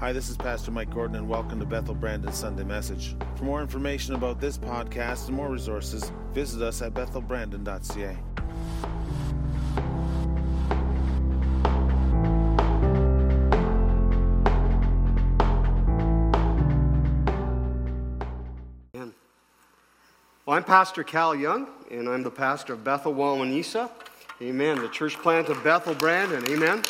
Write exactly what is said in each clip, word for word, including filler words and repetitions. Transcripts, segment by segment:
Hi, this is Pastor Mike Gordon, and welcome to Bethel Brandon Sunday Message. For more information about this podcast and more resources, visit us at bethel brandon dot c a. Well, I'm Pastor Cal Young, and I'm the pastor of Bethel Wawanyisa. Amen. The church plant of Bethel Brandon. Amen.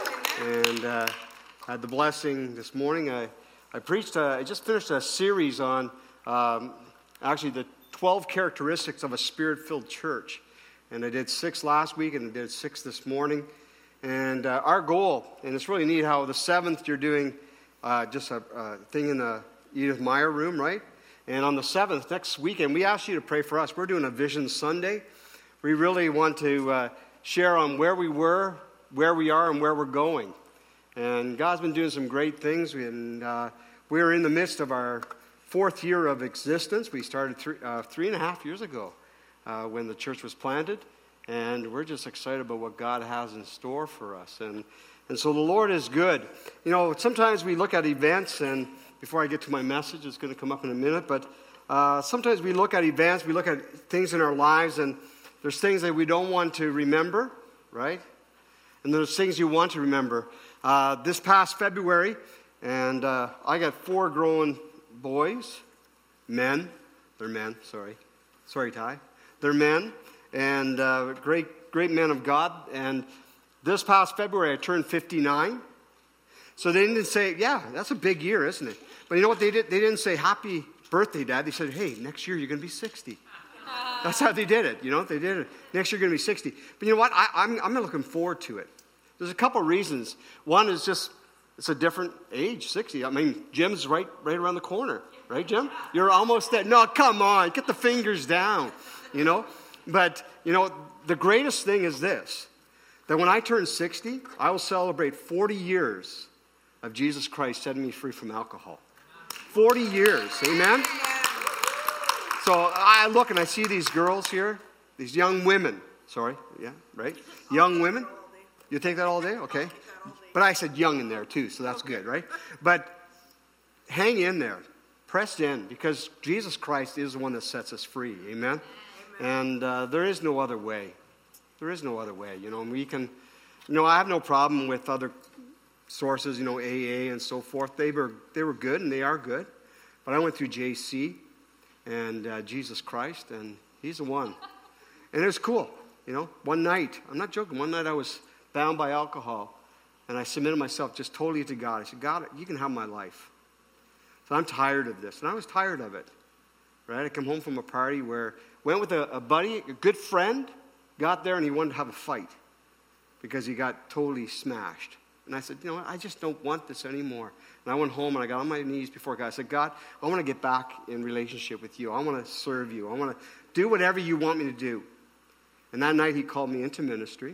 And uh, I had the blessing this morning. I, I preached, uh, I just finished a series on um, actually the twelve characteristics of a spirit-filled church. And I did six last week, and I did six this morning. And uh, our goal, and it's really neat how the seventh you're doing uh, just a, a thing in the Edith Meyer room, right? And on the seventh, next weekend, we asked you to pray for us. We're doing a Vision Sunday. We really want to uh, share on where we were, where we are, and where we're going. And God's been doing some great things. And uh, we're in the midst of our fourth year of existence. We started three, uh, three and a half years ago uh, when the church was planted. And we're just excited about what God has in store for us. And, and so the Lord is good. You know, sometimes we look at events, and before I get to my message, it's going to come up in a minute, but uh, sometimes we look at events, we look at things in our lives, and there's things that we don't want to remember, right? And there's things you want to remember. Uh, this past February, and uh, I got four growing boys, men, they're men, sorry, sorry Ty, they're men, and uh, great, great men of God, and this past February I turned fifty-nine. So they didn't say, yeah, that's a big year, isn't it? But you know what they did? They didn't say, happy birthday, Dad. They said, hey, next year you're going to be sixty. That's how they did it, you know? They did it. Next year you're going to be sixty. But you know what? I, I'm, I'm looking forward to it. There's a couple of reasons. One is just, it's a different age, sixty. I mean, Jim's right, right around the corner. Right, Jim? You're almost there. No, come on. Get the fingers down, you know? But, you know, the greatest thing is this, that when I turn sixty, I will celebrate forty years of Jesus Christ setting me free from alcohol. forty years, amen? So I look and I see these girls here, these young women. Sorry, yeah, right? Young women. You take that all day? Okay. But I said young in there too, so that's good, right? But hang in there. Press in, because Jesus Christ is the one that sets us free, amen? And uh, there is no other way. There is no other way, you know, and we can, you know, I have no problem with other sources, you know, A A and so forth. They were they were good, and they are good. But I went through J C and uh, Jesus Christ, and he's the one. And it was cool, you know. One night, I'm not joking, one night I was bound by alcohol, and I submitted myself just totally to God. I said, God, you can have my life. So I'm tired of this. And I was tired of it, right? I come home from a party where, went with a, a buddy, a good friend, got there, and he wanted to have a fight because he got totally smashed. And I said, you know what, I just don't want this anymore. And I went home and I got on my knees before God. I said, God, I want to get back in relationship with you. I want to serve you. I want to do whatever you want me to do. And that night he called me into ministry.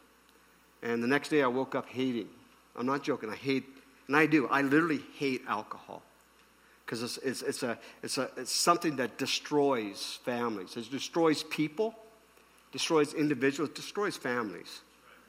And the next day I woke up hating. I'm not joking. I hate, and I do. I literally hate alcohol. Because it's, it's, it's, a, it's, a, it's something that destroys families. It destroys people, destroys individuals, destroys families.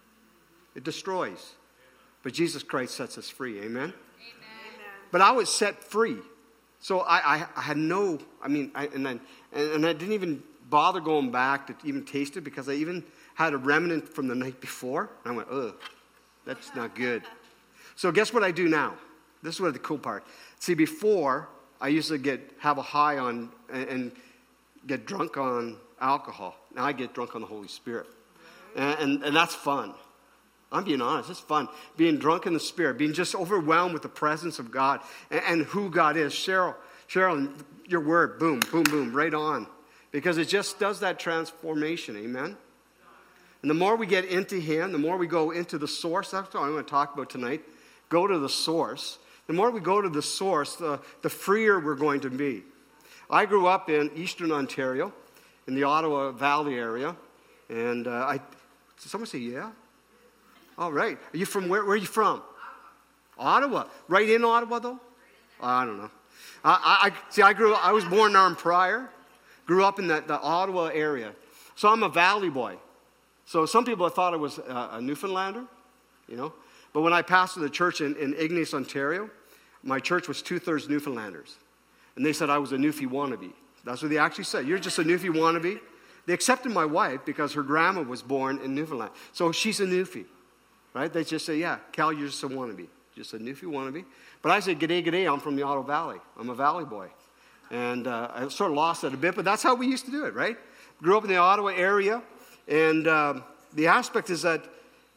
It destroys. But Jesus Christ sets us free, amen? Amen. But I was set free. So I, I, I had no, I mean, I, and, I, and I didn't even bother going back to even taste it, because I even had a remnant from the night before. And I went, ugh, that's not good. So guess what I do now? This is what the cool part. See, before, I used to get have a high on and, and get drunk on alcohol. Now I get drunk on the Holy Spirit. And, and, and that's fun. I'm being honest, it's fun. Being drunk in the Spirit, being just overwhelmed with the presence of God and, and who God is. Cheryl, Cheryl, your word, boom, boom, boom, right on. Because it just does that transformation, amen? And the more we get into Him, the more we go into the source, that's what I'm going to talk about tonight. Go to the source. The more we go to the source, the, the freer we're going to be. I grew up in Eastern Ontario, in the Ottawa Valley area. And uh, I, did someone say, yeah? All right. Are you from, where, where are you from? Ottawa. Right in Ottawa, though? I don't know. I, I see, I grew I was born in Arm Prior. Grew up in the, the Ottawa area. So I'm a valley boy. So some people thought I was a, a Newfoundlander, you know. But when I pastored the church in, in Ignace, Ontario, my church was two-thirds Newfoundlanders. And they said I was a Newfie wannabe. That's what they actually said. You're just a Newfie wannabe. They accepted my wife because her grandma was born in Newfoundland. So she's a Newfie, right? They just say, yeah, Cal, you're just a wannabe. Just a Newfie wannabe. But I say, g'day, g'day, I'm from the Ottawa Valley. I'm a Valley boy. And uh, I sort of lost that a bit, but that's how we used to do it, right? Grew up in the Ottawa area. And um, the aspect is that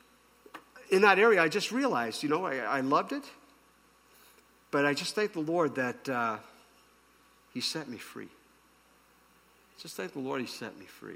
in that area, I just realized, you know, I, I loved it. But I just thank the Lord that uh, He set me free. Just thank the Lord He set me free.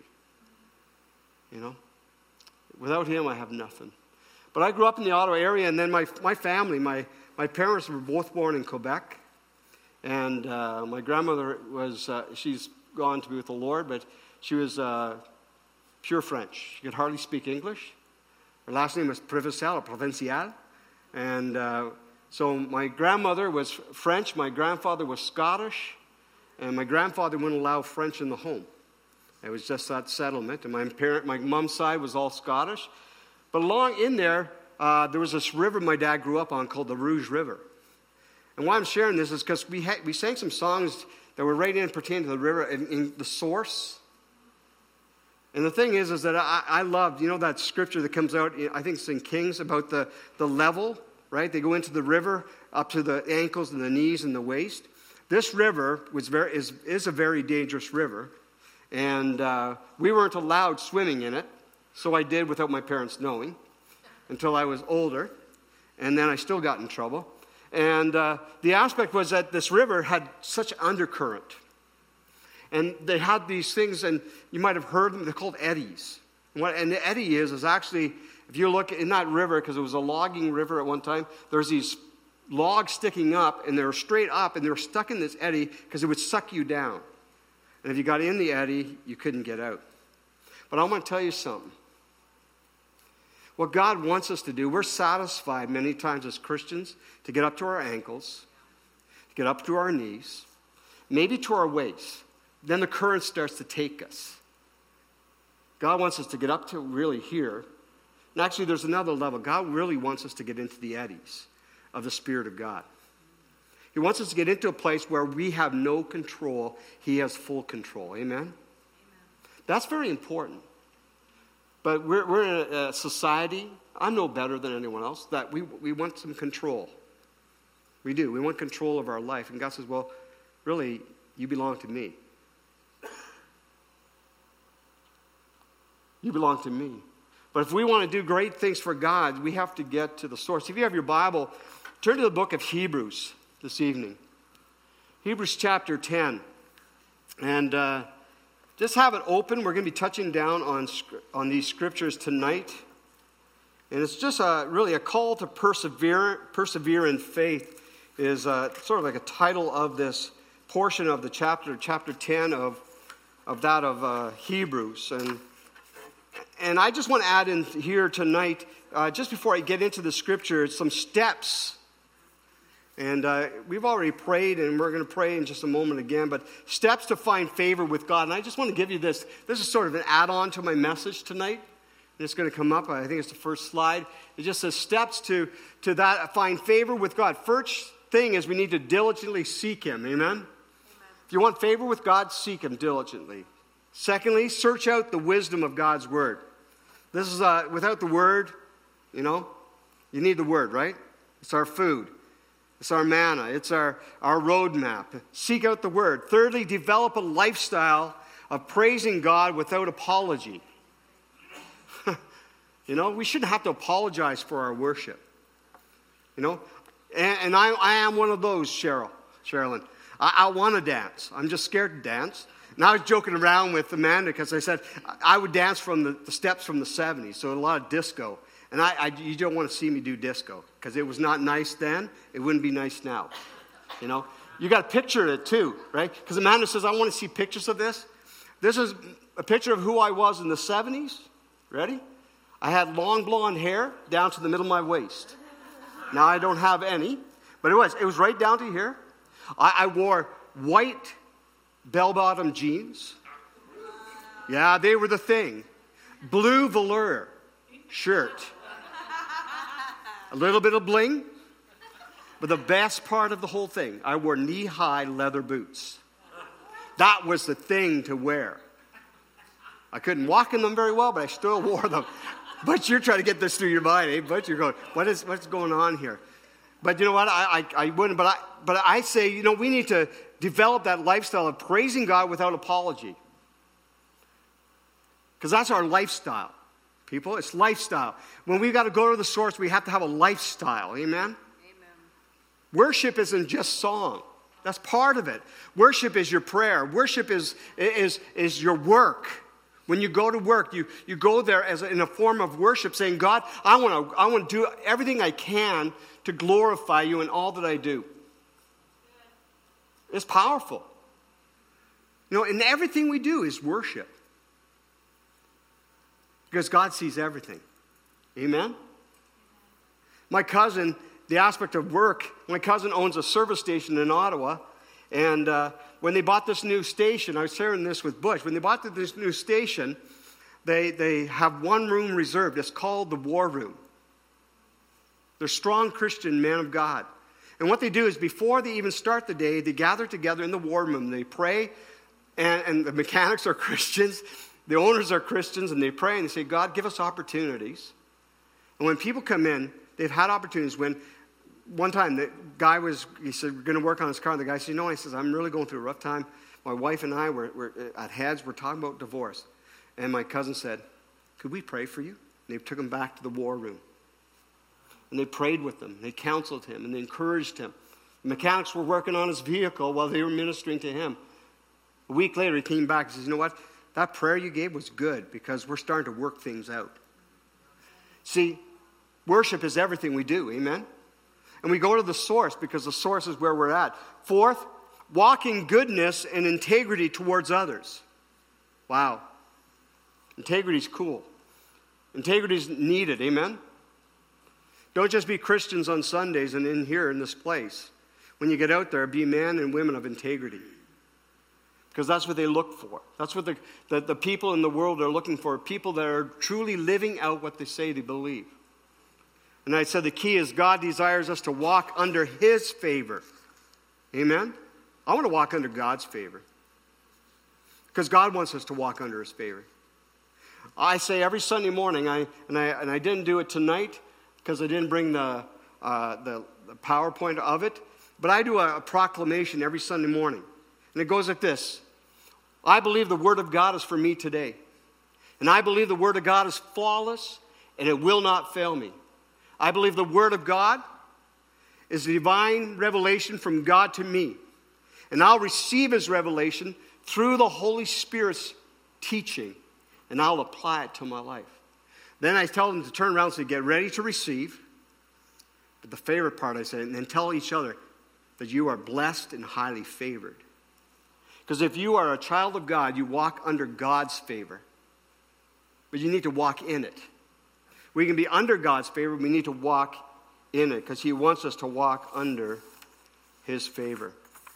You know? Without Him, I have nothing. But I grew up in the Ottawa area, and then my my family, my, my parents were both born in Quebec. And uh, my grandmother was, uh, she's gone to be with the Lord, but she was uh, pure French. She could hardly speak English. Her last name was Provincial or Provincial. And uh, so my grandmother was French, my grandfather was Scottish, and my grandfather wouldn't allow French in the home. It was just that settlement. And my parent, my mom's side was all Scottish. But along in there, uh, there was this river my dad grew up on called the Rouge River. And why I'm sharing this is because we ha- we sang some songs that were right in pertaining to the river in, in the source. And the thing is, is that I, I loved, you know, that scripture that comes out, I think it's in Kings, about the, the level, right? They go into the river up to the ankles and the knees and the waist. This river was very, is, is a very dangerous river. And uh, we weren't allowed swimming in it. So I did without my parents knowing until I was older. And then I still got in trouble. And uh, the aspect was that this river had such undercurrent. And they had these things, and you might have heard them, they're called eddies. And what an eddy is, is actually, if you look in that river, because it was a logging river at one time, there's these logs sticking up, and they were straight up, and they were stuck in this eddy because it would suck you down. And if you got in the eddy, you couldn't get out. But I want to tell you something. What God wants us to do, we're satisfied many times as Christians to get up to our ankles, to get up to our knees, maybe to our waist. Then the current starts to take us. God wants us to get up to really here. And actually, there's another level. God really wants us to get into the eddies of the Spirit of God. He wants us to get into a place where we have no control. He has full control. Amen? Amen. That's very important. But we're, we're in a, a society, I'm no better than anyone else, that we, we want some control. We do. We want control of our life. And God says, well, really, you belong to me. You belong to me. But if we want to do great things for God, we have to get to the source. If you have your Bible, turn to the book of Hebrews this evening. Hebrews chapter ten. And uh, just have it open. We're going to be touching down on, on these scriptures tonight. And it's just a, really a call to persevere, persevere in faith is uh, sort of like a title of this portion of the chapter, chapter ten of, of that of uh, Hebrews. And And I just want to add in here tonight, uh, just before I get into the scripture, some steps. And uh, we've already prayed, and we're going to pray in just a moment again, but steps to find favor with God. And I just want to give you this. This is sort of an add-on to my message tonight. It's going to come up. I think it's the first slide. It just says steps to, to that, find favor with God. First thing is we need to diligently seek Him. Amen? Amen. If you want favor with God, seek Him diligently. Secondly, search out the wisdom of God's Word. This is, uh, without the Word, you know, you need the Word, right? It's our food. It's our manna. It's our, our roadmap. Seek out the Word. Thirdly, develop a lifestyle of praising God without apology. You know, we shouldn't have to apologize for our worship. You know, and, and I, I am one of those, Cheryl, Sherilyn. I, I want to dance. I'm just scared to dance. And I was joking around with Amanda because I said I would dance from the, the steps from the seventies, so a lot of disco. And I, I, you don't want to see me do disco because it was not nice then. It wouldn't be nice now. You know, you got a picture of it too, right? Because Amanda says, I want to see pictures of this. This is a picture of who I was in the seventies. Ready? I had long blonde hair down to the middle of my waist. Now I don't have any, but it was. It was right down to here. I, I wore white bell-bottom jeans. Yeah, they were the thing. Blue velour shirt. A little bit of bling. But the best part of the whole thing, I wore knee-high leather boots. That was the thing to wear. I couldn't walk in them very well, but I still wore them. But you're trying to get this through your mind, eh? But you're going, what is what's going on here? But you know what? I, I, I wouldn't. But I, but I say, you know, we need to develop that lifestyle of praising God without apology. Because that's our lifestyle, people. It's lifestyle. When we've got to go to the source, we have to have a lifestyle. Amen? Amen. Worship isn't just song. That's part of it. Worship is your prayer. Worship is, is, is your work. When you go to work, you, you go there as a, in a form of worship, saying, God, I want to I want to do everything I can to glorify you in all that I do. It's powerful. You know, and everything we do is worship. Because God sees everything. Amen? My cousin, the aspect of work, my cousin owns a service station in Ottawa. And uh, when they bought this new station, I was sharing this with Butch. When they bought this new station, they, they have one room reserved. It's called the War Room. They're strong Christian men of God. And what they do is before they even start the day, they gather together in the war room. They pray, and, and the mechanics are Christians. The owners are Christians, and they pray, and they say, God, give us opportunities. And when people come in, they've had opportunities. When one time the guy was, he said, we're going to work on his car. The guy said, you know, he says, I'm really going through a rough time. My wife and I were, were at heads. We're talking about divorce. And my cousin said, could we pray for you? And they took him back to the war room. And they prayed with him. They counseled him, and they encouraged him. The mechanics were working on his vehicle while they were ministering to him. A week later, he came back and says, you know what? That prayer you gave was good because we're starting to work things out. See, worship is everything we do. Amen? And we go to the source because the source is where we're at. Fourth, walk in goodness and integrity towards others. Wow. Integrity is cool. Integrity is needed. Amen? Don't just be Christians on Sundays and in here in this place. When you get out there, be men and women of integrity. Because that's what they look for. That's what the, the, the people in the world are looking for. People that are truly living out what they say they believe. And I said the key is God desires us to walk under His favor. Amen? I want to walk under God's favor. Because God wants us to walk under His favor. I say every Sunday morning, I and I and I didn't do it tonight because I didn't bring the, uh, the the PowerPoint of it, but I do a, a proclamation every Sunday morning. And it goes like this. I believe the Word of God is for me today. And I believe the Word of God is flawless and it will not fail me. I believe the Word of God is a divine revelation from God to me. And I'll receive His revelation through the Holy Spirit's teaching. And I'll apply it to my life. Then I tell them to turn around and say, get ready to receive. But the favorite part I say, and then tell each other that you are blessed and highly favored. Because if you are a child of God, you walk under God's favor. But you need to walk in it. We can be under God's favor, we need to walk in it. Because He wants us to walk under His favor.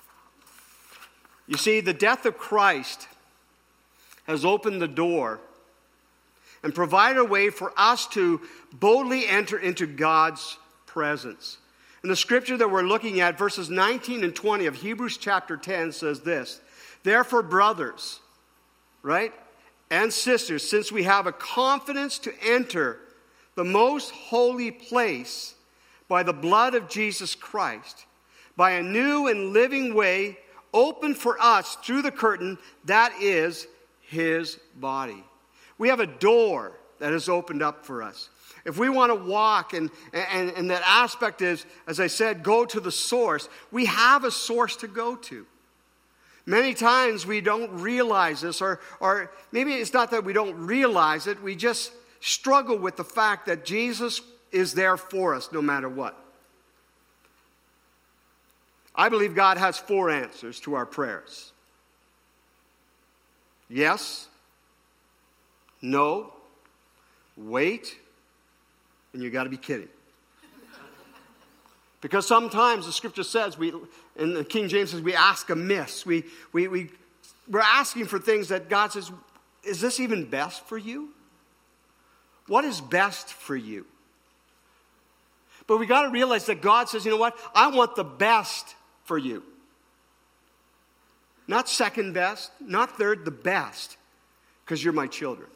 You see, the death of Christ has opened the door and provided a way for us to boldly enter into God's presence. And the scripture that we're looking at, verses nineteen and twenty of Hebrews chapter ten, says this. Therefore, brothers, right, and sisters, since we have a confidence to enter the most holy place by the blood of Jesus Christ, by a new and living way opened for us through the curtain that is His body. We have a door that is opened up for us. If we want to walk, and, and, and that aspect is, as I said, go to the source, we have a source to go to. Many times we don't realize this, or, or maybe it's not that we don't realize it, we just struggle with the fact that Jesus is there for us no matter what. I believe God has four answers to our prayers. Yes, no, wait, and you got to be kidding. Because sometimes the scripture says, we, and the King James says, we ask amiss. We, we, we, we're asking for things that God says, is this even best for you? What is best for you? But we got to realize that God says, you know what? I want the best for you. Not second best, not third, the best. Because you're my children.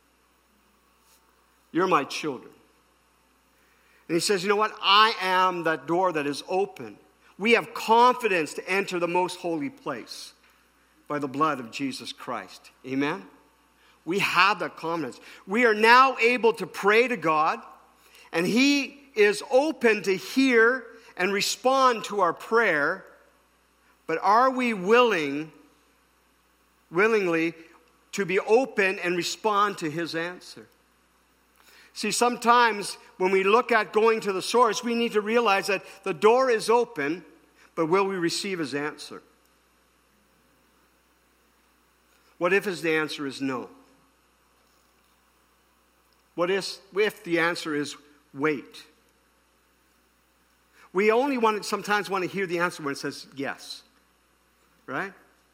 You're my children. And he says, you know what? I am that door that is open. We have confidence to enter the most holy place by the blood of Jesus Christ. Amen? We have that confidence. We are now able to pray to God, and he is open to hear and respond to our prayer. But are we willing, willingly, to be open and respond to his answer? See, sometimes when we look at going to the source, we need to realize that the door is open, but will we receive his answer? What if his answer is no? What if, if the answer is wait? We only want to, sometimes want to hear the answer when it says yes. Right?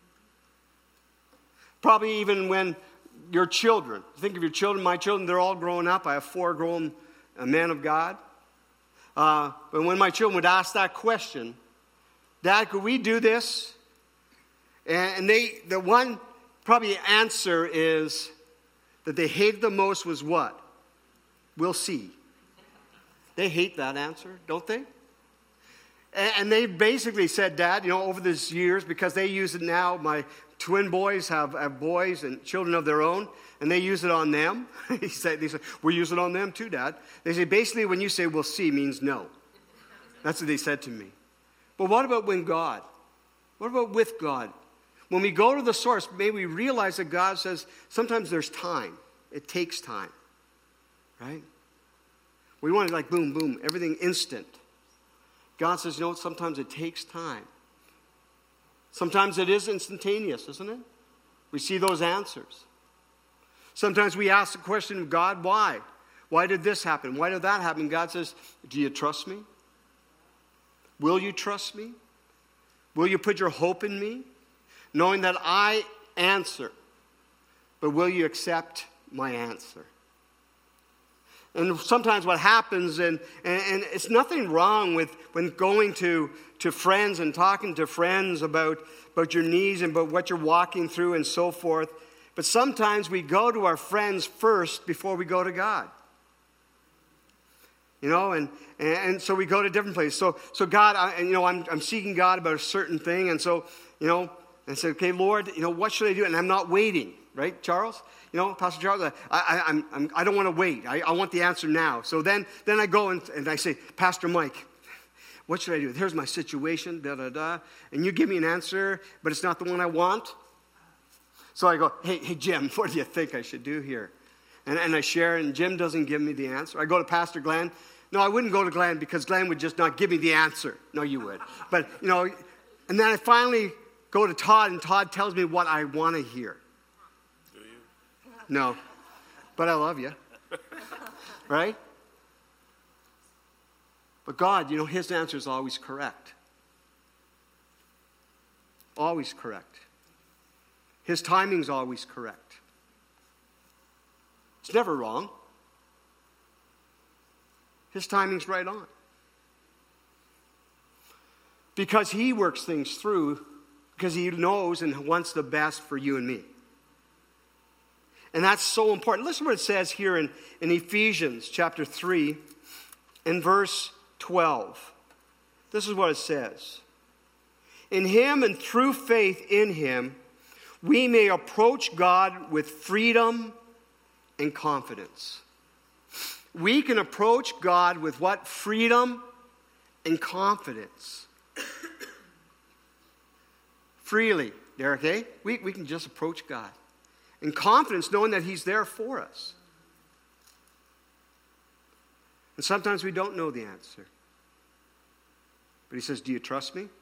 Probably even when your children, think of your children, my children, they're all grown up. I have four grown men of God. Uh, but when my children would ask that question, Dad, could we do this? And they, the one probably answer is that they hated the most was what? We'll see. They hate that answer, don't they? And they basically said, Dad, you know, over these years, because they use it now, my twin boys have, have boys and children of their own, and they use it on them. he said, they said, we're using it on them too, Dad. They say, basically, when you say we'll see means no. That's what they said to me. But what about when God? What about with God? When we go to the source, may we realize that God says sometimes there's time. It takes time. Right? We want it like boom, boom, everything instant. God says, you know what, sometimes it takes time. Sometimes it is instantaneous, isn't it? We see those answers. Sometimes we ask the question of God, why? Why did this happen? Why did that happen? God says, do you trust me? Will you trust me? Will you put your hope in me? Knowing that I answer. But will you accept my answer? And sometimes what happens, and, and, and it's nothing wrong with when going to, to friends and talking to friends about, about your needs and about what you're walking through and so forth. But sometimes we go to our friends first before we go to God. You know, and, and, and so we go to different places. So, so God, I, and, you know, I'm, I'm seeking God about a certain thing. And so, you know, I say, okay, Lord, you know, what should I do? And I'm not waiting, right, Charles? You know, Pastor Charles, I, I, I'm, I'm, I don't want to wait. I, I want the answer now. So then, then I go and, and I say, Pastor Mike, what should I do? Here's my situation, da, da, da. And you give me an answer, but it's not the one I want. So I go, hey, hey, Jim, what do you think I should do here? And, and I share, and Jim doesn't give me the answer. I go to Pastor Glenn. No, I wouldn't go to Glenn because Glenn would just not give me the answer. No, you would. But, you know, and then I finally go to Todd, and Todd tells me what I want to hear. Do you? No, but I love you. Right? But God, you know, his answer is always correct. Always correct. His timing's always correct. It's never wrong. His timing's right on. Because he works things through, because he knows and wants the best for you and me. And that's so important. Listen to what it says here in, in Ephesians chapter three and verse twelve. This is what it says. In him and through faith in him, we may approach God with freedom and confidence. We can approach God with what? Freedom and confidence. Freely, Derek, eh? We, we can just approach God. And confidence, knowing that he's there for us. And sometimes we don't know the answer. But he says, do you trust me?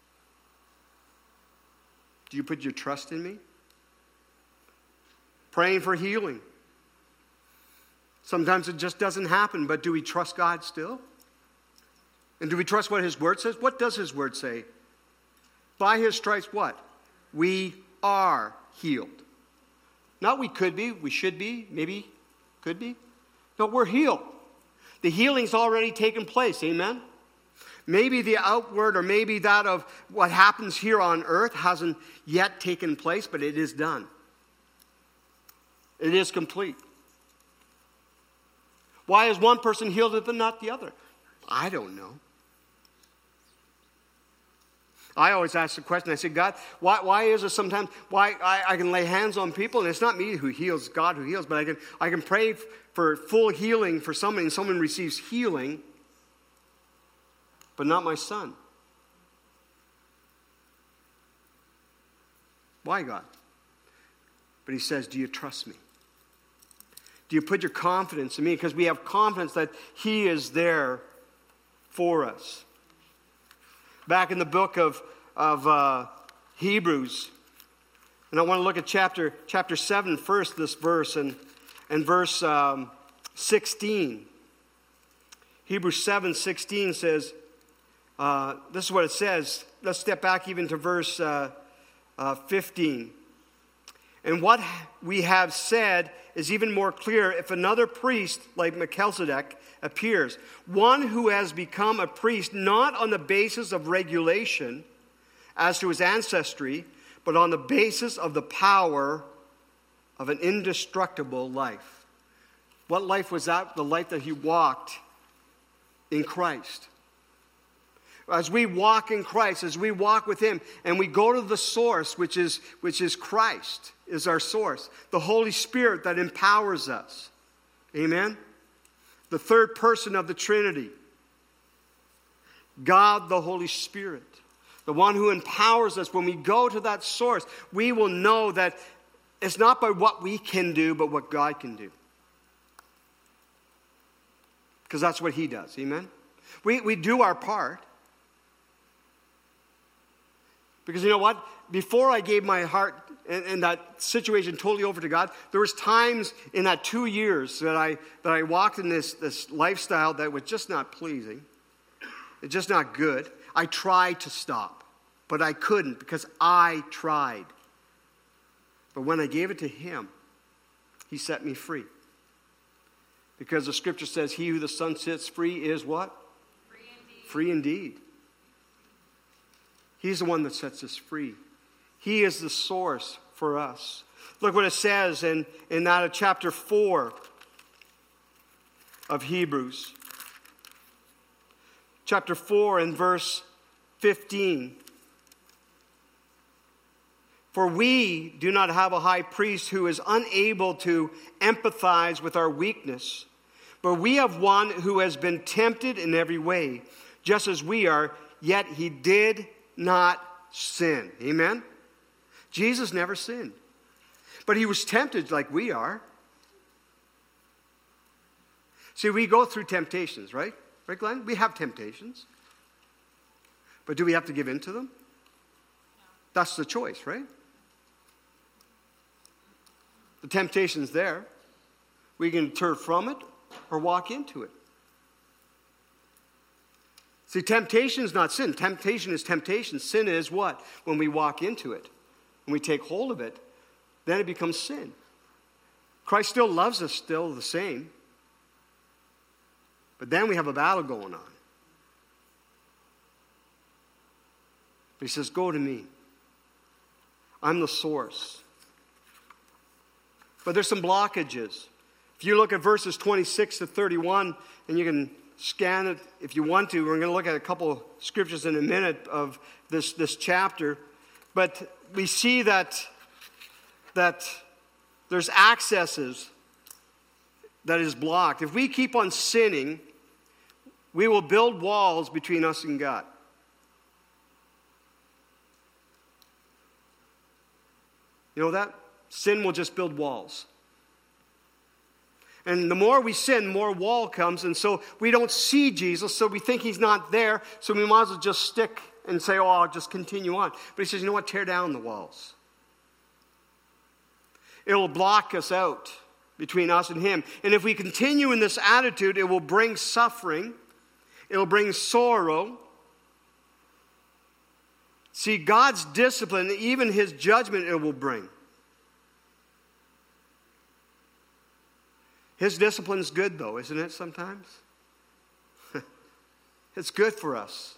Do you put your trust in me? Praying for healing. Sometimes it just doesn't happen, but do we trust God still? And do we trust what his word says? What does his word say? By his stripes, what? We are healed. Not we could be, we should be, maybe could be. No, we're healed. The healing's already taken place. Amen? Maybe the outward or maybe that of what happens here on earth hasn't yet taken place, but it is done. It is complete. Why is one person healed but not the other? I don't know. I always ask the question, I say, God, why, why is it sometimes, why I, I can lay hands on people, and it's not me who heals, God who heals, but I can, I can pray for full healing for somebody, and someone receives healing, but not my son. Why, God? But he says, do you trust me? Do you put your confidence in me? Because we have confidence that he is there for us. Back in the book of, of uh, Hebrews, and I want to look at chapter chapter seven first, this verse, and, and verse um, sixteen. Hebrews seven sixteen says, uh, this is what it says. Let's step back even to verse uh, uh, fifteen. And what we have said is even more clear if another priest like Melchizedek appears, one who has become a priest not on the basis of regulation as to his ancestry, but on the basis of the power of an indestructible life. What life was that? The life that he walked in Christ. As we walk in Christ, as we walk with him, and we go to the source, which is, which is Christ, is our source. The Holy Spirit that empowers us. Amen? The third person of the Trinity. God the Holy Spirit. The one who empowers us. When we go to that source, we will know that it's not by what we can do, but what God can do. Because that's what he does. Amen? We, we do our part. Because you know what? Before I gave my heart and, and that situation totally over to God, there was times in that two years that I that I walked in this, this lifestyle that was just not pleasing. It's just not good. I tried to stop, but I couldn't because I tried. But when I gave it to him, he set me free. Because the scripture says, he who the Son sets free is what? Free indeed. Free indeed. He's the one that sets us free. He is the source for us. Look what it says in, in that of chapter four of Hebrews. Chapter four and verse fifteen. For we do not have a high priest who is unable to empathize with our weakness, but we have one who has been tempted in every way, just as we are, yet he did not sin. Amen? Jesus never sinned. But he was tempted like we are. See, we go through temptations, right? Right, Glenn? We have temptations. But do we have to give in to them? That's the choice, right? The temptation's there. We can turn from it or walk into it. See, temptation is not sin. Temptation is temptation. Sin is what? When we walk into it, when we take hold of it, then it becomes sin. Christ still loves us still the same. But then we have a battle going on. But he says, go to me. I'm the source. But there's some blockages. If you look at verses twenty-six to thirty-one, and you can scan it if you want to. We're going to look at a couple scriptures in a minute of this, this chapter. But we see that, that there's accesses that is blocked. If we keep on sinning, we will build walls between us and God. You know that? Sin will just build walls. And the more we sin, more wall comes. And so we don't see Jesus, so we think he's not there. So we might as well just stick and say, oh, I'll just continue on. But he says, you know what? Tear down the walls. It will block us out between us and him. And if we continue in this attitude, it will bring suffering. It will bring sorrow. See, God's discipline, even his judgment, it will bring. His discipline's good, though, isn't it, sometimes? It's good for us.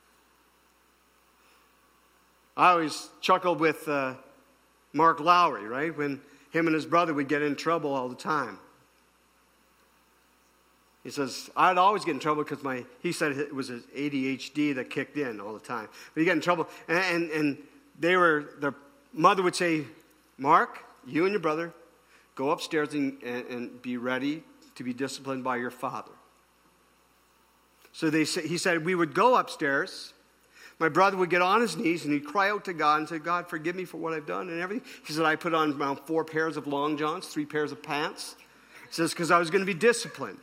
I always chuckled with uh, Mark Lowry, right? When him and his brother would get in trouble all the time. He says, I'd always get in trouble because my, he said it was his A D H D that kicked in all the time. But he got in trouble. And, and, and they were, their mother would say, Mark, you and your brother, go upstairs and, and, and be ready to be disciplined by your father. So they say, he said, we would go upstairs. My brother would get on his knees and he'd cry out to God and say, God, forgive me for what I've done and everything. He said, I put on about four pairs of long johns, three pairs of pants. He says, because I was going to be disciplined.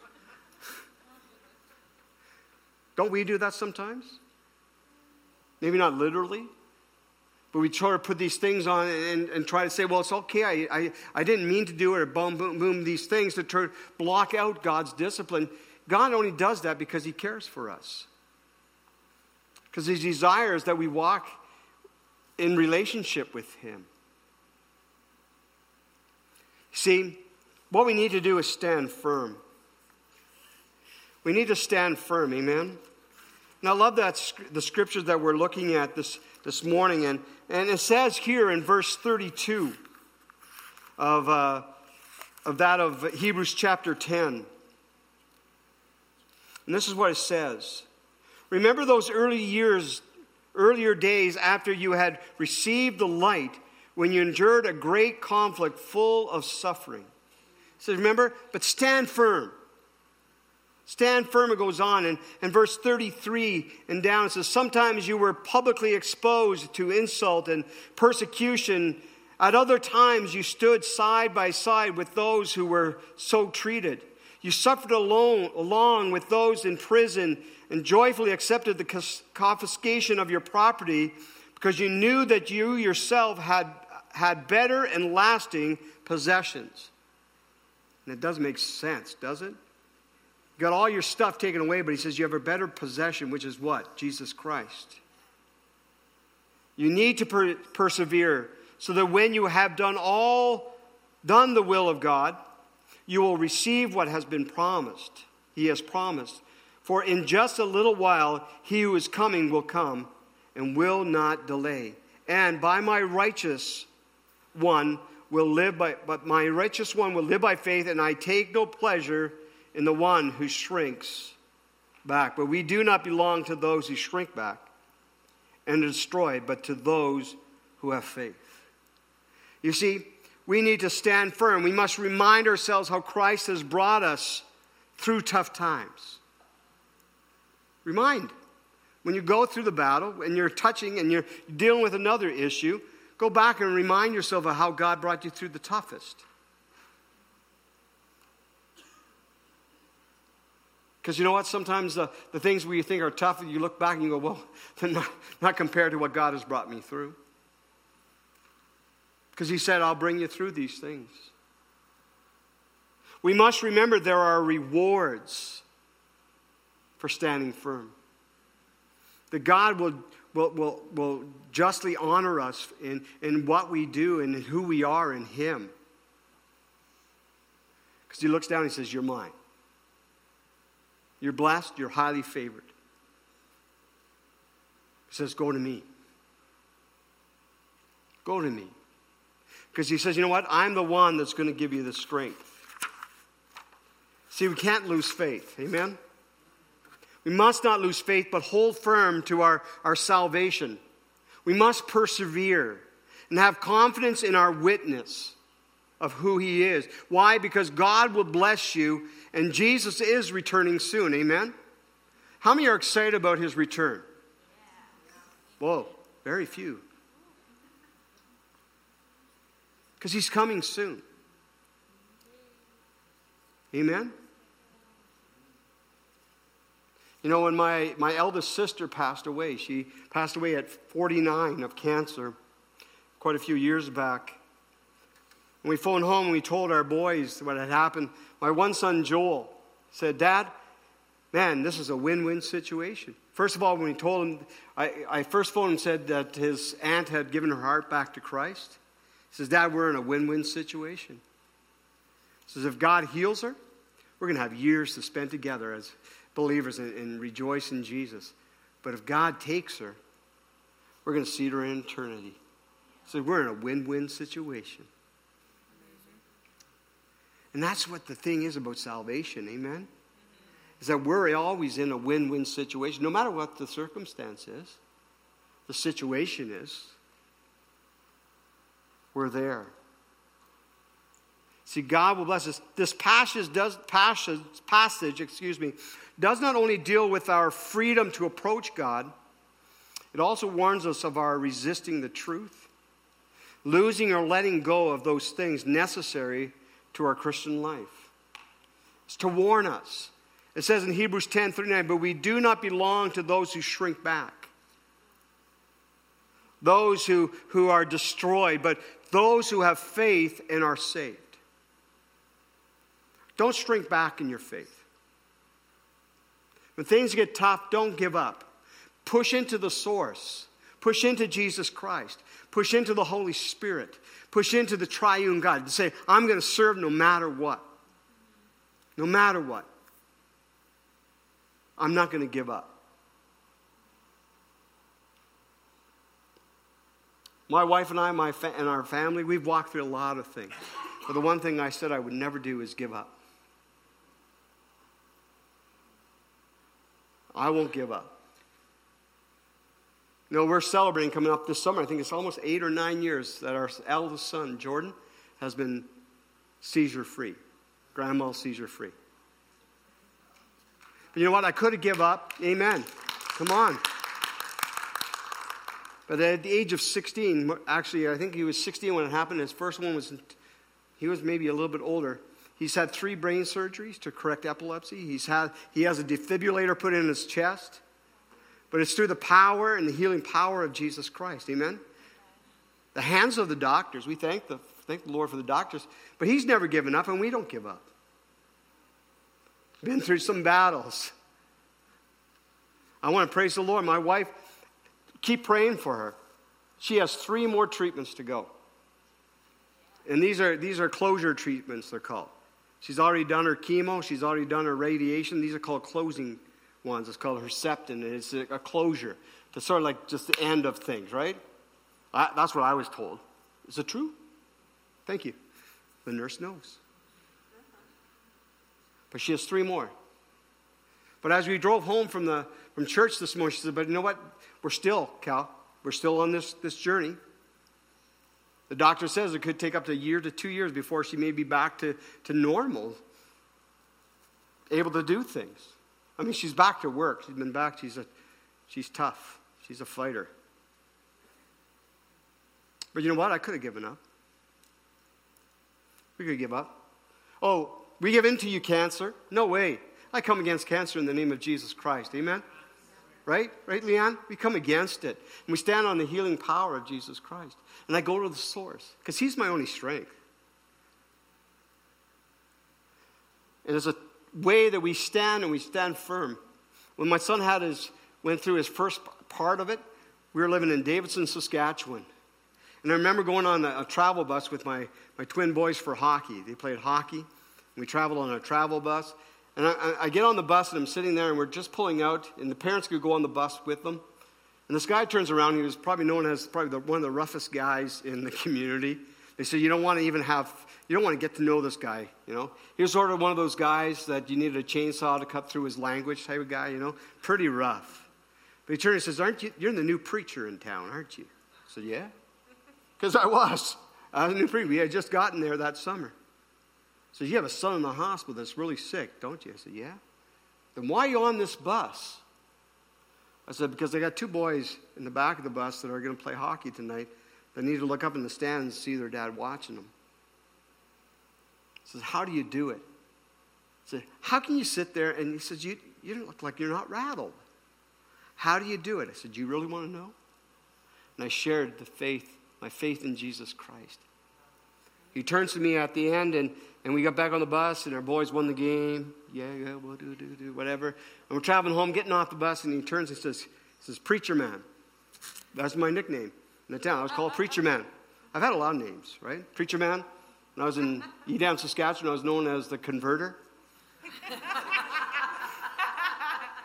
Don't we do that sometimes? Maybe not literally, but we try to put these things on and, and try to say, well, it's okay. I, I, I didn't mean to do it, or boom, boom, boom, these things to try to block out God's discipline. God only does that because he cares for us. Because he desires that we walk in relationship with him. See, what we need to do is stand firm. We need to stand firm, amen? And I love that the scriptures that we're looking at this, this morning. And, and it says here in verse thirty-two of, uh, of that of Hebrews chapter ten. And this is what it says. Remember those early years, earlier days after you had received the light, when you endured a great conflict full of suffering. It says, remember, but stand firm. Stand firm, it goes on. And, and verse thirty-three and down, it says, sometimes you were publicly exposed to insult and persecution. At other times you stood side by side with those who were so treated. You suffered alone, along with those in prison and joyfully accepted the confiscation of your property because you knew that you yourself had, had better and lasting possessions. And it doesn't make sense, does it? You got all your stuff taken away, but he says you have a better possession, which is what? Jesus Christ. You need to per- persevere so that when you have done all, done the will of God, you will receive what has been promised. He has promised. For in just a little while, he who is coming will come and will not delay. And by my righteous one will live by, but my righteous one will live by faith, and I take no pleasure in the one who shrinks back. But we do not belong to those who shrink back and are destroyed, but to those who have faith. You see, we need to stand firm. We must remind ourselves how Christ has brought us through tough times. Remind. When you go through the battle and you're touching and you're dealing with another issue, go back and remind yourself of how God brought you through the toughest. Because you know what? Sometimes the, the things we think are tough, you look back and you go, well, they're not, not compared to what God has brought me through. Because he said, I'll bring you through these things. We must remember there are rewards for standing firm. That God will, will, will, will justly honor us in, in what we do and in who we are in him. Because he looks down and he says, you're mine. You're blessed. You're highly favored. He says, go to me. Go to me. Because he says, you know what? I'm the one that's going to give you the strength. See, we can't lose faith. Amen? We must not lose faith, but hold firm to our, our salvation. We must persevere and have confidence in our witness of who he is. Why? Because God will bless you, and Jesus is returning soon. Amen? How many are excited about his return? Whoa, very few. Because he's coming soon. Amen? You know, when my, my eldest sister passed away, she passed away at forty-nine of cancer quite a few years back. When we phoned home and we told our boys what had happened, my one son, Joel, said, Dad, man, this is a win-win situation. First of all, when we told him, I, I first phoned and said that his aunt had given her heart back to Christ. He says, Dad, we're in a win-win situation. He says, if God heals her, we're going to have years to spend together as, believers and, and rejoice in Jesus. But if God takes her, we're going to see her in eternity. So we're in a win-win situation. And that's what the thing is about salvation, amen? Is that we're always in a win-win situation, no matter what the circumstance is, the situation is, we're there. See, God will bless us. This passage does passage, passage, excuse me, does not only deal with our freedom to approach God, it also warns us of our resisting the truth, losing or letting go of those things necessary to our Christian life. It's to warn us. It says in Hebrews ten thirty-nine, but we do not belong to those who shrink back, those who, who are destroyed, but those who have faith and are saved. Don't shrink back in your faith. When things get tough, don't give up. Push into the source. Push into Jesus Christ. Push into the Holy Spirit. Push into the triune God. To say, I'm going to serve no matter what. No matter what. I'm not going to give up. My wife and I, my fa- and our family, we've walked through a lot of things. But the one thing I said I would never do is give up. I won't give up. You know, we're celebrating coming up this summer. I think it's almost eight or nine years that our eldest son, Jordan, has been seizure-free. Grand mal seizure-free. But you know what? I could have given up. Amen. Come on. But at the age of sixteen, actually, I think he was sixteen when it happened. His first one was, he was maybe a little bit older. He's had three brain surgeries to correct epilepsy. He's had, he has a defibrillator put in his chest. But it's through the power and the healing power of Jesus Christ. Amen? The hands of the doctors. We thank the, thank the Lord for the doctors. But he's never given up, and we don't give up. Been through some battles. I want to praise the Lord. My wife, keep praying for her. She has three more treatments to go. And these are, these are closure treatments, they're called. She's already done her chemo. She's already done her radiation. These are called closing ones. It's called Herceptin. It's a closure to sort of like just the end of things, right? I, that's what I was told. Is it true? Thank you. The nurse knows. But she has three more. But as we drove home from the from church this morning, she said, but you know what? We're still, Cal, we're still on this, this journey. The doctor says it could take up to a year to two years before she may be back to, to normal, able to do things. I mean, she's back to work. She's been back. She's a, she's tough. She's a fighter. But you know what? I could have given up. We could give up. Oh, we give in to you, cancer? No way. I come against cancer in the name of Jesus Christ. Amen? Right? Right, Leanne? We come against it. And we stand on the healing power of Jesus Christ. And I go to the source. Because he's my only strength. And there's a way that we stand and we stand firm. When my son had his, went through his first part of it, we were living in Davidson, Saskatchewan. And I remember going on a, a travel bus with my, my twin boys for hockey. They played hockey. And we traveled on a travel bus. And I, I get on the bus and I'm sitting there and we're just pulling out. And the parents could go on the bus with them. And this guy turns around. He was probably known as probably the, one of the roughest guys in the community. They said, you don't want to even have, you don't want to get to know this guy, you know. He was sort of one of those guys that you needed a chainsaw to cut through his language type of guy, you know. Pretty rough. But he turned and says, aren't you, you're the new preacher in town, aren't you? I said, yeah. Because I was. I was a new preacher. We had just gotten there that summer. So you have a son in the hospital that's really sick, don't you? I said, yeah. Then why are you on this bus? I said, because I got two boys in the back of the bus that are going to play hockey tonight. They need to look up in the stands and see their dad watching them. He says, how do you do it? I said, how can you sit there? And he says, you, you don't look like you're not rattled. How do you do it? I said, do you really want to know? And I shared the faith, my faith in Jesus Christ. He turns to me at the end, and, and we got back on the bus, and our boys won the game. Yeah, yeah, we'll do, do, do, whatever. And we're traveling home, getting off the bus, and he turns and says, he says, Preacher Man. That's my nickname in the town. I was called Preacher Man. I've had a lot of names, right? Preacher Man. When I was in Edam, Saskatchewan, I was known as the Converter.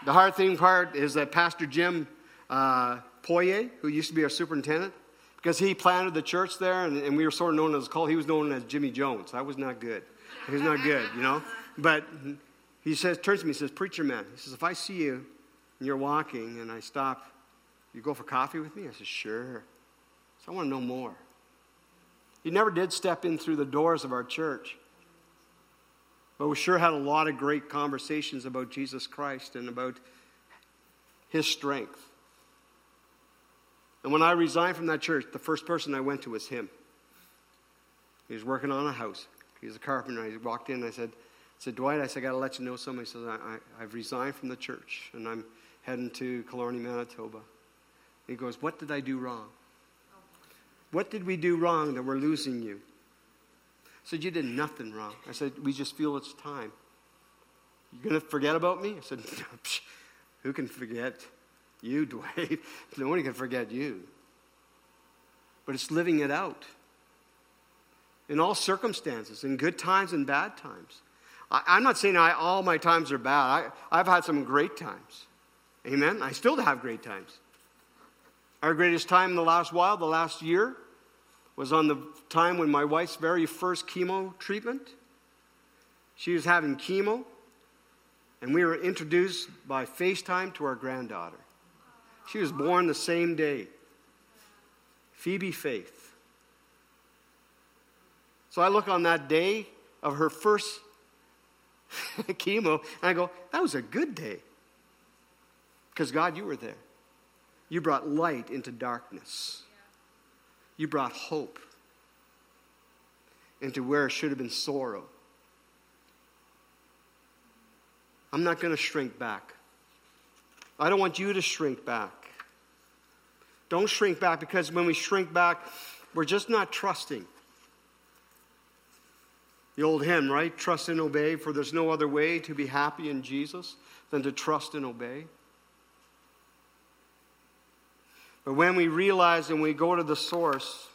The hard thing part is that Pastor Jim uh, Poirier, who used to be our superintendent, because he planted the church there, and, and we were sort of known as, called, he was known as Jimmy Jones. That was not good. He was not good, you know. But he says, turns to me, he says, preacher man, he says, if I see you and you're walking and I stop, you go for coffee with me? I said, sure. So I want to know more. He never did step in through the doors of our church. But we sure had a lot of great conversations about Jesus Christ and about his strength. And when I resigned from that church, the first person I went to was him. He was working on a house. He was a carpenter. I walked in and I said, I said, Dwight, I said, I got to let you know something. He says, I, I, I've resigned from the church and I'm heading to Killarney, Manitoba. He goes, what did I do wrong? What did we do wrong that we're losing you? I said, you did nothing wrong. I said, we just feel it's time. You going to forget about me? I said, who can forget you, Dwight? Nobody can forget you. But it's living it out. In all circumstances, in good times and bad times. I, I'm not saying I, all my times are bad. I, I've had some great times. Amen? I still have great times. Our greatest time in the last while, the last year, was on the time when my wife's very first chemo treatment. She was having chemo, and we were introduced by FaceTime to our granddaughter. She was born the same day. Phoebe Faith. So I look on that day of her first chemo, and I go, that was a good day. Because God, you were there. You brought light into darkness. You brought hope into where it should have been sorrow. I'm not going to shrink back. I don't want you to shrink back. Don't shrink back, because when we shrink back, we're just not trusting. The old hymn, right? Trust and obey, for there's no other way to be happy in Jesus than to trust and obey. But when we realize and we go to the source,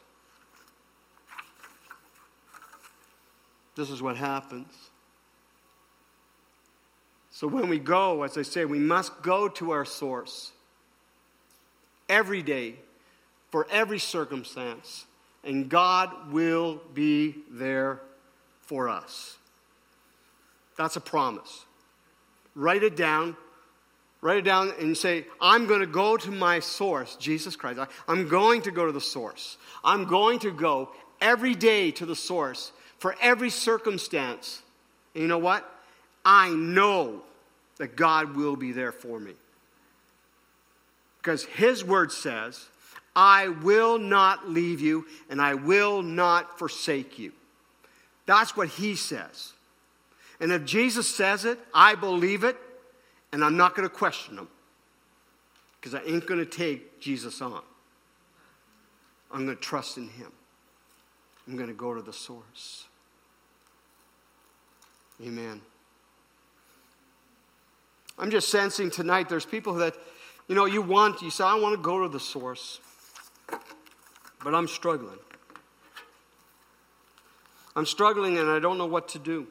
this is what happens. So when we go, as I say, we must go to our source every day for every circumstance, and God will be there for us. That's a promise. Write it down. Write it down and say, I'm going to go to my source, Jesus Christ. I'm going to go to the source. I'm going to go every day to the source for every circumstance. And you know what? I know that God will be there for me. Because his word says, I will not leave you and I will not forsake you. That's what he says. And if Jesus says it, I believe it. And I'm not going to question him. Because I ain't going to take Jesus on. I'm going to trust in him. I'm going to go to the source. Amen. I'm just sensing tonight there's people that, you know, you want, you say, I want to go to the source. But I'm struggling. I'm struggling and I don't know what to do.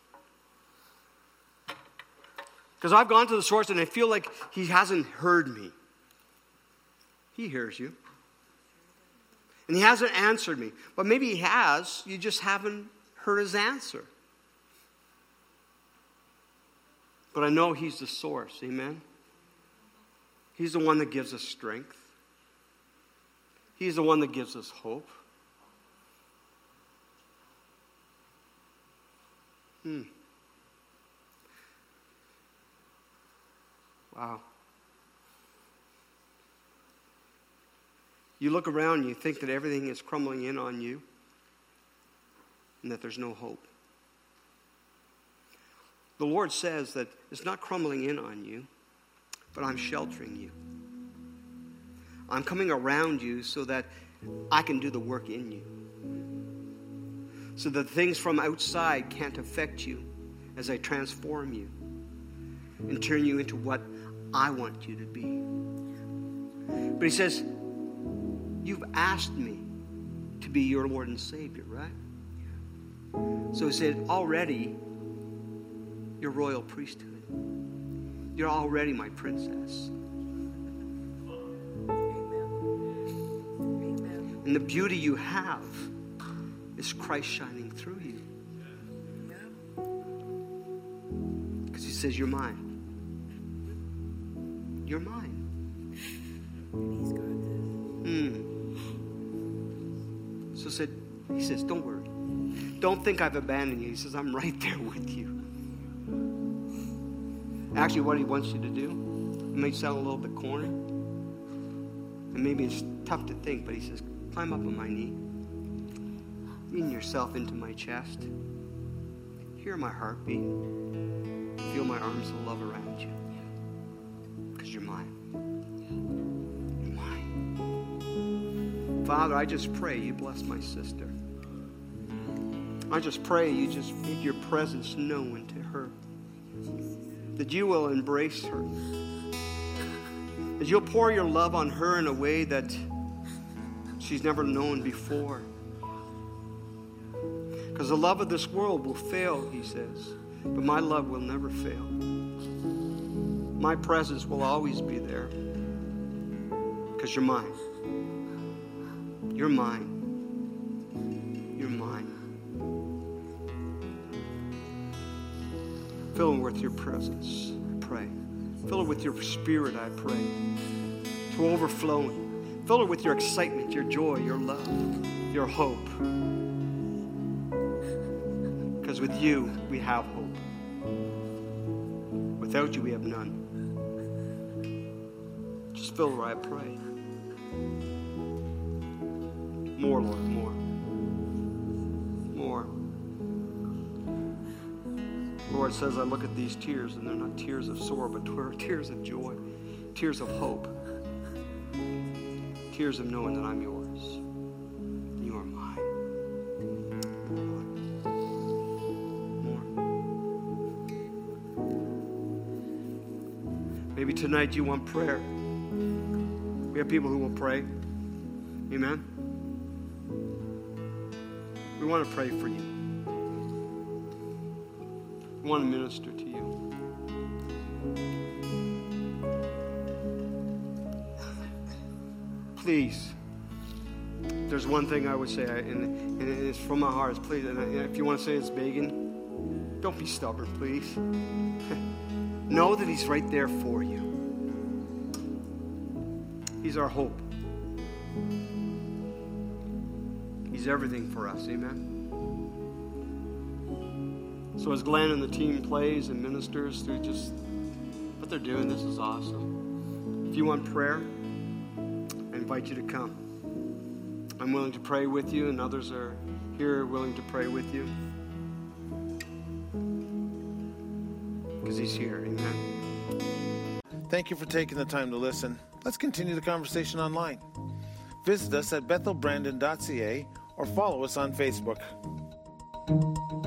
Because I've gone to the source and I feel like he hasn't heard me. He hears you. And he hasn't answered me. But maybe he has, you just haven't heard his answer. But I know he's the source, amen? He's the one that gives us strength. He's the one that gives us hope. Hmm. Wow. You look around and you think that everything is crumbling in on you and that there's no hope. The Lord says that it's not crumbling in on you, but I'm sheltering you. I'm coming around you so that I can do the work in you. So that things from outside can't affect you as I transform you and turn you into what I want you to be. But he says, you've asked me to be your Lord and Savior, right? So he said, already, you're royal priesthood. You're already my princess. And the beauty you have is Christ shining through you. Because he says, you're mine. You're mine. Mm. So said, he says, don't worry. Don't think I've abandoned you. He says, I'm right there with you. Actually, what he wants you to do, it may sound a little bit corny, and maybe it's tough to think, but he says, climb up on my knee. Lean yourself into my chest. Hear my heartbeat. Feel my arms of love around you. Because you're mine. You're mine. Father, I just pray you bless my sister. I just pray you just make your presence known to her. That you will embrace her. That you'll pour your love on her in a way that she's never known before. Because the love of this world will fail, he says. But my love will never fail. My presence will always be there. Because you're mine. You're mine. You're mine. Fill her with your presence, I pray. Fill her with your spirit, I pray. To overflowing. Fill her with your excitement, your joy, your love, your hope. Because with you, we have hope. Without you, we have none. Just fill her, I pray. More, Lord, more. More. The Lord says, I look at these tears, and they're not tears of sorrow, but tears of joy, tears of hope, tears of knowing that I'm yours. You are mine. More. Maybe tonight you want prayer. We have people who will pray. Amen. We want to pray for you. We want to minister to you. Please, there's one thing I would say, and, and it's from my heart. Please, and if you want to say it's begging, don't be stubborn, please. Know that he's right there for you. He's our hope. He's everything for us. Amen. So as Glenn and the team plays and ministers through just what they're doing, this is awesome. If you want prayer, I invite you to come. I'm willing to pray with you, and others are here willing to pray with you. Because he's here. Amen. Thank you for taking the time to listen. Let's continue the conversation online. Visit us at bethel brandon dot c a or follow us on Facebook.